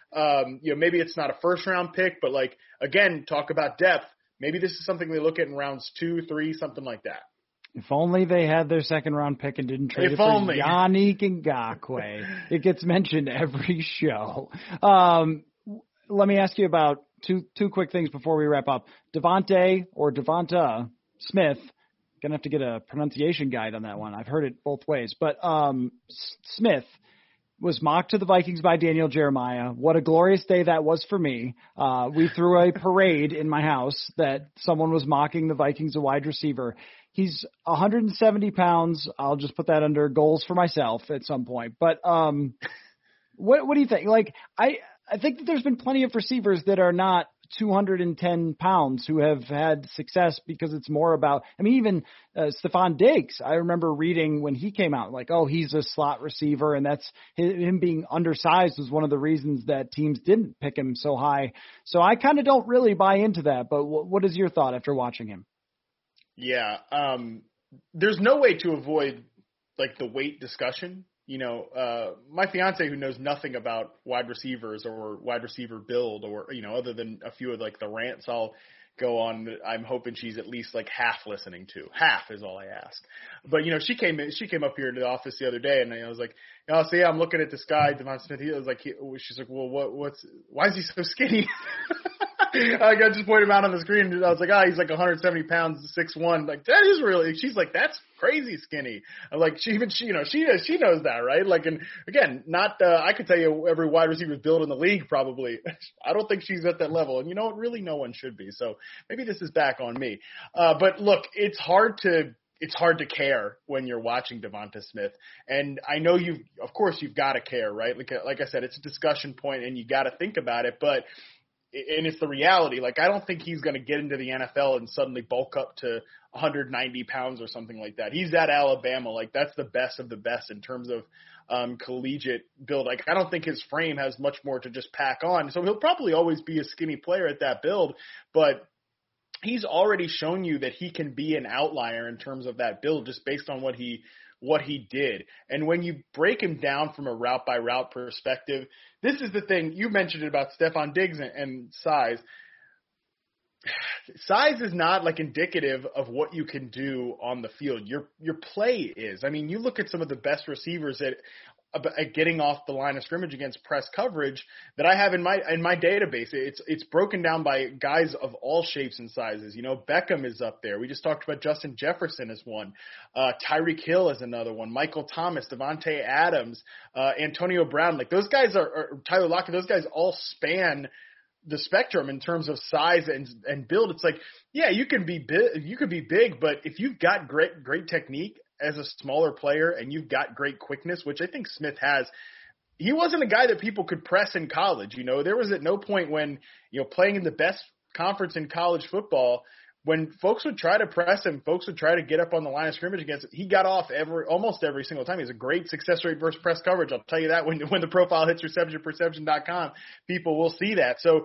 Maybe it's not a first round pick, but again, talk about depth. Maybe this is something they look at in rounds 2, 3, something like that. If only they had their second round pick and didn't trade it for Yannick Ngakoue. It gets mentioned every show. Let me ask you about two quick things before we wrap up. Devonta Smith. Gonna have to get a pronunciation guide on that one. I've heard it both ways. But Smith was mocked to the Vikings by Daniel Jeremiah. What a glorious day that was for me. We threw a parade in my house that someone was mocking the Vikings, a wide receiver. He's 170 pounds. I'll just put that under goals for myself at some point. But what do you think? Like, I think that there's been plenty of receivers that are not 210 pounds who have had success because it's more about, I mean, even Stephon Diggs, I remember reading when he came out, like, oh, he's a slot receiver, and that's him being undersized was one of the reasons that teams didn't pick him so high. So I kind of don't really buy into that, but what is your thought after watching him? Yeah, there's no way to avoid, like, the weight discussion. You know, my fiance, who knows nothing about wide receivers or wide receiver build, or, you know, other than a few of like the rants I'll go on, that I'm hoping she's at least like half listening to. Half is all I ask. But, you know, she came up here to the office the other day, and I was like, oh, so yeah, I'm looking at this guy, Devonta Smith. She's like, well, why is he so skinny? I just pointed him out on the screen, and I was like, he's like 170 pounds, 6'1". Like, that is really, she's like, that's crazy skinny. I'm like, she knows that, right? Like, and again, I could tell you every wide receiver's build in the league probably. I don't think she's at that level. And you know what? Really no one should be. So maybe this is back on me. But look, it's hard to care when you're watching Devonta Smith. And I know of course you've got to care, right? Like I said, it's a discussion point and you got to think about it, and it's the reality. Like, I don't think he's going to get into the NFL and suddenly bulk up to 190 pounds or something like that. He's at Alabama. Like, that's the best of the best in terms of collegiate build. Like, I don't think his frame has much more to just pack on. So he'll probably always be a skinny player at that build, but he's already shown you that he can be an outlier in terms of that build just based on what he did. And when you break him down from a route by route perspective, this is the thing. You mentioned it about Stephon Diggs and size. Size is not like indicative of what you can do on the field. Your play is. I mean, you look at some of the best receivers at getting off the line of scrimmage against press coverage that I have in my database. It's broken down by guys of all shapes and sizes. You know, Beckham is up there. We just talked about Justin Jefferson as one. Tyreek Hill is another one. Michael Thomas, Devontae Adams, Antonio Brown. Like, those guys are Tyler Lockett. Those guys all span the spectrum in terms of size and build. It's like, yeah, you can be big, but if you've got great technique as a smaller player and you've got great quickness, which I think Smith has, he wasn't a guy that people could press in college. You know, there was at no point when, you know, playing in the best conference in college football, when folks would try to press him, folks would try to get up on the line of scrimmage against him, he got off almost every single time. He has a great success rate versus press coverage. I'll tell you that when the profile hits receptionperception.com, people will see that. So,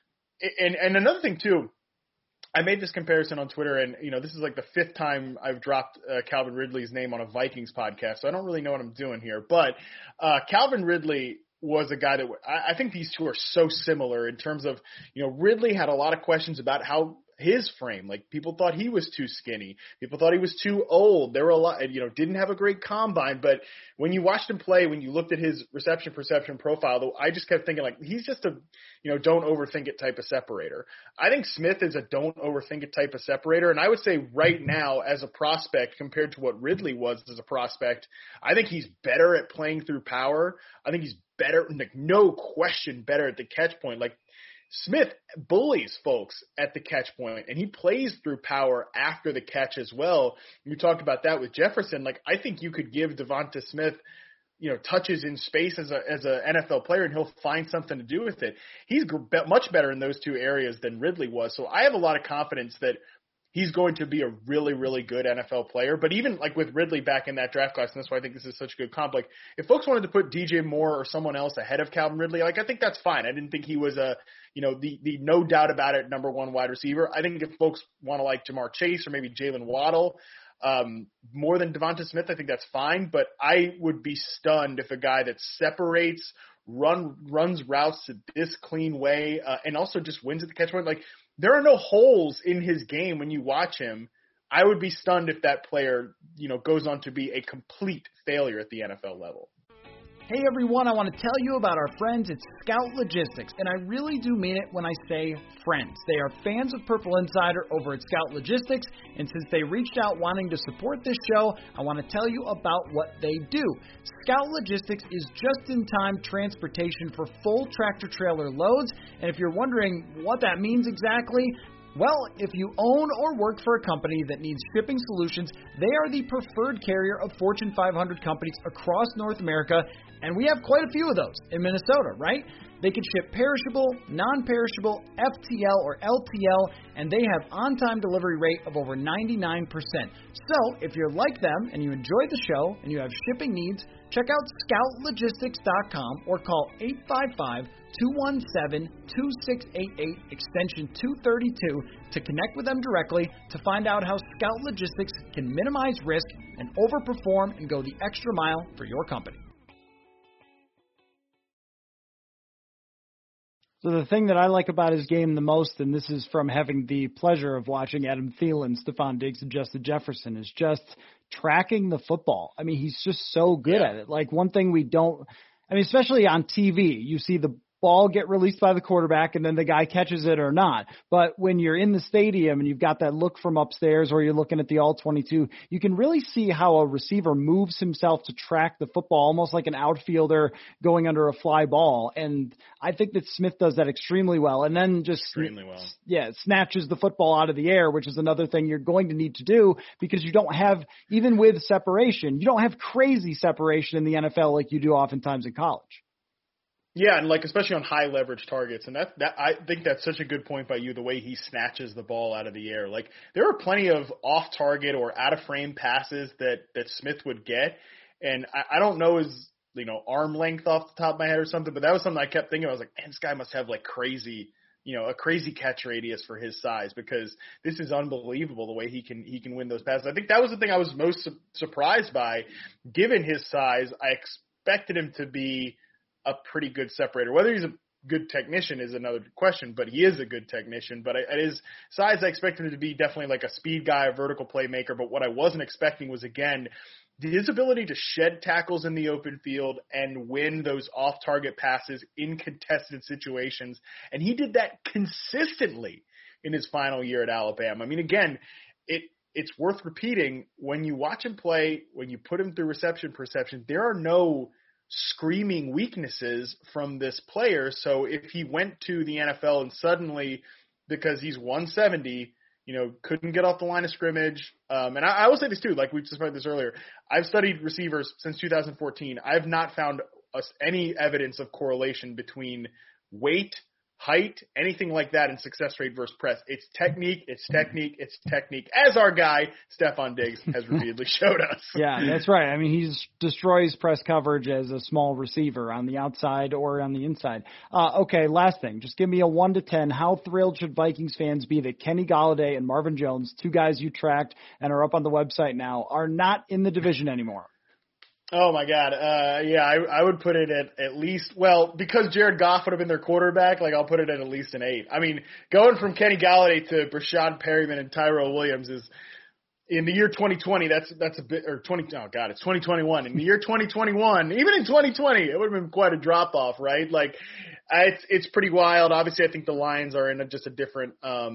and another thing too, I made this comparison on Twitter, and, you know, this is like the fifth time I've dropped Calvin Ridley's name on a Vikings podcast, so I don't really know what I'm doing here. But Calvin Ridley was a guy that I think these two are so similar in terms of, you know, Ridley had a lot of questions about how his frame, like, people thought he was too skinny. People thought he was too old. There were a lot, you know, didn't have a great combine. But when you watched him play, when you looked at his reception perception profile, though, I just kept thinking, like, he's just a, you know, don't overthink it type of separator. I think Smith is a don't overthink it type of separator. And I would say right now, as a prospect, compared to what Ridley was as a prospect, I think he's better at playing through power. I think he's better, like, no question, better at the catch point. Like, Smith bullies folks at the catch point, and he plays through power after the catch as well. You talked about that with Jefferson. Like, I think you could give Devonta Smith, you know, touches in space as a NFL player, and he'll find something to do with it. He's much better in those two areas than Ridley was. So I have a lot of confidence that he's going to be a really, really good NFL player. But even like with Ridley back in that draft class, and that's why I think this is such a good comp, like, if folks wanted to put DJ Moore or someone else ahead of Calvin Ridley, like, I think that's fine. I didn't think he was the no doubt about it number one wide receiver. I think if folks want to like Jamar Chase or maybe Jalen Waddle more than Devonta Smith, I think that's fine. But I would be stunned if a guy that separates, runs routes this clean way, and also just wins at the catch point, like, there are no holes in his game when you watch him. I would be stunned if that player, you know, goes on to be a complete failure at the NFL level. Hey everyone, I want to tell you about our friends at Scout Logistics, and I really do mean it when I say friends. They are fans of Purple Insider over at Scout Logistics, and since they reached out wanting to support this show, I want to tell you about what they do. Scout Logistics is just-in-time transportation for full tractor-trailer loads, and if you're wondering what that means exactly, Well, if you own or work for a company that needs shipping solutions, they are the preferred carrier of Fortune 500 companies across North America, and we have quite a few of those in Minnesota, right? They can ship perishable, non-perishable, FTL, or LTL, and they have on-time delivery rate of over 99%. So, if you're like them and you enjoy the show and you have shipping needs, check out scoutlogistics.com or call 855-217-2688 extension 232 to connect with them directly to find out how Scout Logistics can minimize risk and overperform and go the extra mile for your company. So the thing that I like about his game the most, and this is from having the pleasure of watching Adam Thielen, Stephon Diggs, and Justin Jefferson, is just tracking the football. I mean, he's just so good at it. Like, one thing we don't, I mean, especially on TV, you see the ball get released by the quarterback and then the guy catches it or not. But when you're in the stadium and you've got that look from upstairs or you're looking at the all-22, you can really see how a receiver moves himself to track the football, almost like an outfielder going under a fly ball. And I think that Smith does that extremely well. And then just snatches the football out of the air, which is another thing you're going to need to do because you don't have, even with separation, you don't have crazy separation in the NFL like you do oftentimes in college. Yeah, and like especially on high leverage targets, and that I think that's such a good point by you, the way he snatches the ball out of the air. Like, there are plenty of off target or out of frame passes that Smith would get, and I don't know his arm length off the top of my head or something, but that was something I kept thinking. I was like, man, this guy must have like crazy, a crazy catch radius for his size, because this is unbelievable the way he can win those passes. I think that was the thing I was most surprised by, given his size. I expected him to be a pretty good separator. Whether he's a good technician is another question, but he is a good technician. But at his size, I expected him to be definitely like a speed guy, a vertical playmaker. But what I wasn't expecting was, again, his ability to shed tackles in the open field and win those off-target passes in contested situations. And he did that consistently in his final year at Alabama. I mean, again, it's worth repeating. When you watch him play, when you put him through reception perception, there are no screaming weaknesses from this player. So if he went to the NFL and suddenly, because he's 170, couldn't get off the line of scrimmage. And I will say this too, like we just about this earlier, I've studied receivers since 2014. I've not found any evidence of correlation between weight, height, anything like that in success rate versus press. It's technique, as our guy, Stephon Diggs, has repeatedly showed us. Yeah, that's right. I mean, he destroys press coverage as a small receiver on the outside or on the inside. Okay, last thing. Just give me a 1 to 10. How thrilled should Vikings fans be that Kenny Golladay and Marvin Jones, two guys you tracked and are up on the website now, are not in the division anymore? Oh, my God. I would put it at least, well, because Jared Goff would have been their quarterback, like I'll put it at least an 8. I mean, going from Kenny Golladay to Brashad Perryman and Tyrell Williams is, in the year 2020, that's a bit, or 20, oh God, it's 2021. In the year 2021, even in 2020, it would have been quite a drop off, right? Like, it's pretty wild. Obviously, I think the Lions are in just a different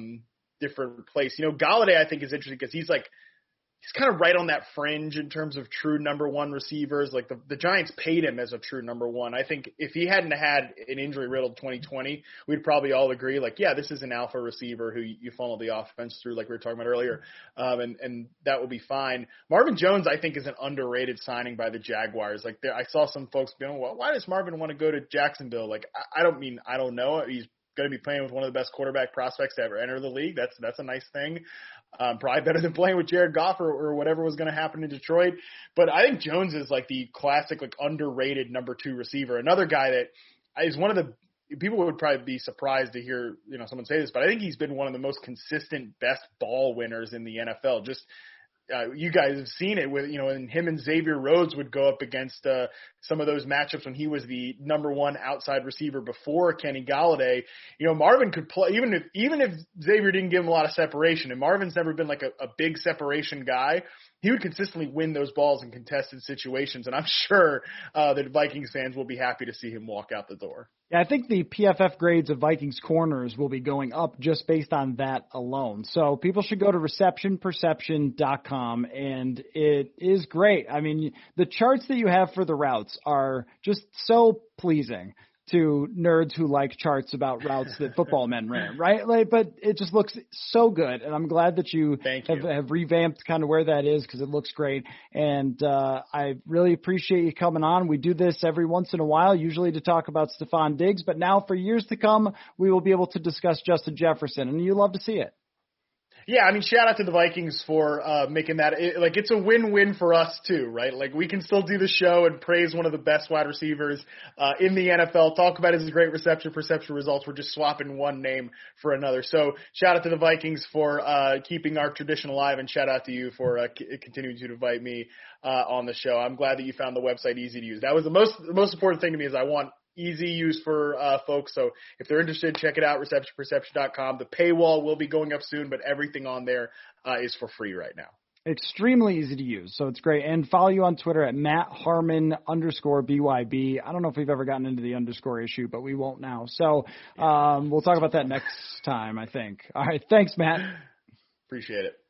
place. Golladay, I think, is interesting because he's kind of right on that fringe in terms of true number one receivers. Like the Giants paid him as a true number one. I think if he hadn't had an injury-riddled 2020, we'd probably all agree, like, yeah, this is an alpha receiver who you funnel the offense through, like we were talking about earlier, and that will be fine. Marvin Jones, I think, is an underrated signing by the Jaguars. Like, I saw some folks going, well, why does Marvin want to go to Jacksonville? Like, I don't know. He's going to be playing with one of the best quarterback prospects to ever enter the league. That's a nice thing. Probably better than playing with Jared Goff or whatever was going to happen in Detroit. But I think Jones is like the classic, like, underrated number 2 receiver. Another guy that is one of the people would probably be surprised to hear, someone say this, but I think he's been one of the most consistent best ball winners in the NFL. Just, you guys have seen it with, and him and Xavier Rhodes would go up against some of those matchups when he was the number 1 outside receiver before Kenny Golladay. Marvin could play, even if Xavier didn't give him a lot of separation, and Marvin's never been like a big separation guy, he would consistently win those balls in contested situations. And I'm sure that Vikings fans will be happy to see him walk out the door. Yeah, I think the PFF grades of Vikings corners will be going up just based on that alone. So people should go to receptionperception.com, and it is great. I mean, the charts that you have for the routes are just so pleasing. to nerds who like charts about routes that football men ran, right? Like, but it just looks so good, and I'm glad that you have revamped kind of where that is because it looks great. And I really appreciate you coming on. We do this every once in a while, usually to talk about Stephon Diggs, but now for years to come, we will be able to discuss Justin Jefferson, and you love to see it. Yeah, I mean, shout out to the Vikings for making that. It's a win-win for us, too, right? Like, we can still do the show and praise one of the best wide receivers in the NFL, talk about his great perception results. We're just swapping one name for another. So shout out to the Vikings for keeping our tradition alive, and shout out to you for continuing to invite me on the show. I'm glad that you found the website easy to use. That was the most important thing to me is I want easy use for folks. So if they're interested, check it out, receptionperception.com. The paywall will be going up soon, but everything on there is for free right now. Extremely easy to use, so it's great. And follow you on Twitter at @MattHarmon_BYB. I don't know if we've ever gotten into the underscore issue, but we won't now. So we'll talk about that next time, I think. All right. Thanks, Matt. Appreciate it.